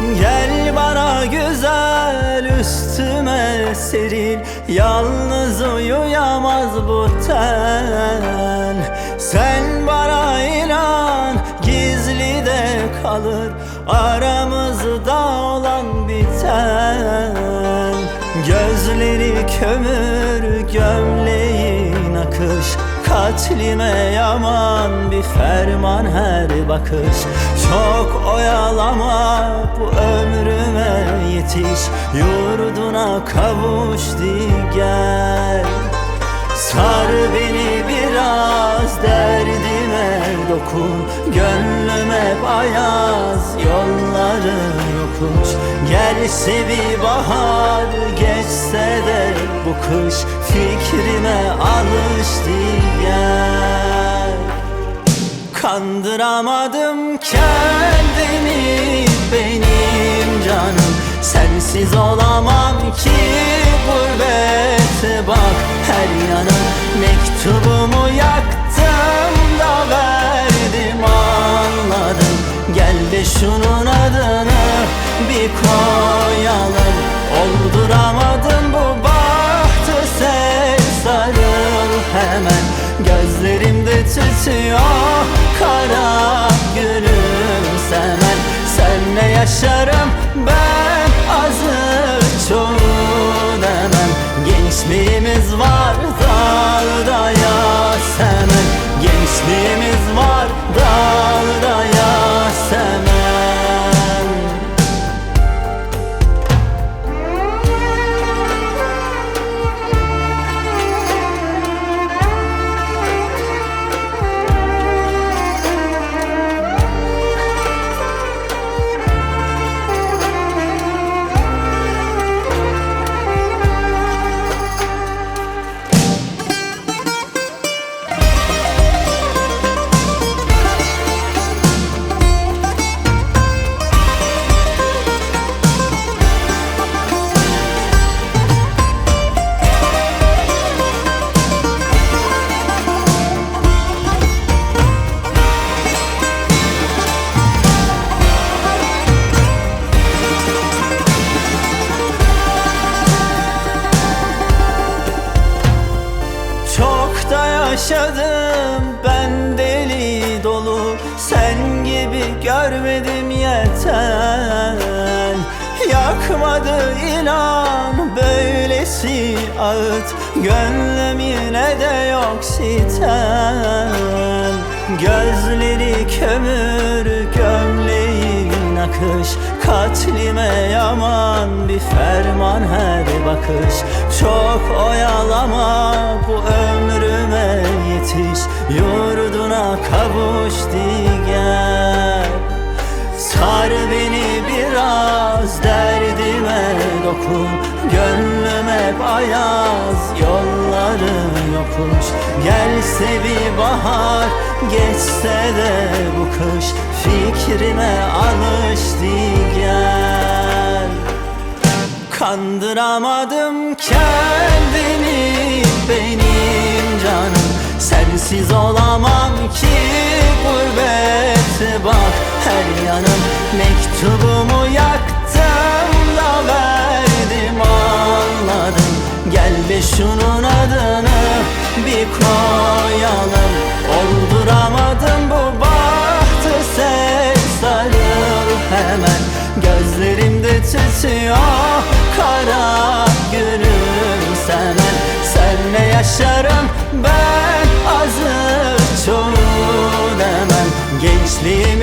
Gel bana güzel, üstüme seril. Yalnız uyuyamaz bu ten. Sen bana inan, gizli de kalır aramızda olan biten. Gözleri kömür, gömleğin akış. Katlime yaman bir ferman her bakış. Çok oyalama, bu ömrüme yetiş. Yurduna kavuş gel. Sar beni biraz, derdime dokun. Gönlüme bayaz, yolları yokuş. Gelse bir bahar, geçse de bu kış. Fikrime alıştı gel. Kandır,amadım kendimi benim canım. Sensiz olamam ki gurbete bak her yanım. Mektubumu yaktım da verdim, anladım. Gel de şunun adını bir koyalım. Olduramadım bu bahtı, sen sarıl hemen. Gözlerimde tütüyor kara gülümsemen. Senle yaşarım ben, azı çoğu demem. Gençliğimiz var dalda yasemen. Gençliğimiz var dalda yasemen. Yaşadım ben deli dolu, sen gibi görmedim yeter. Yakmadı inan böylesi ağıt, gönlüm yine de yok sitem. Gözleri kömür, gömleğin akış. Katlime yaman bir ferman her bakış. Çok oyalama, bu ömrüme yetiş. Yurduna kavuş gel. Sar beni biraz, derdime dokun. Gönlüme bayaz, yolları yokuş. Gelse bir bahar, geçse de bu kış. Fikrime alıştı gel. Kandıramadım kendimi benim canım. Sensiz olamam ki gurbete bak her yanım. Mektubumu yaktım da verdim, anladım. Gel de şunun adını bir koyalım. Olduramadım bu bahtı, sen sarıl hemen. Gözlerimde tütüyor kara gülümsemen. Senle yaşarım ben, azı çoğu demem. Gençliğim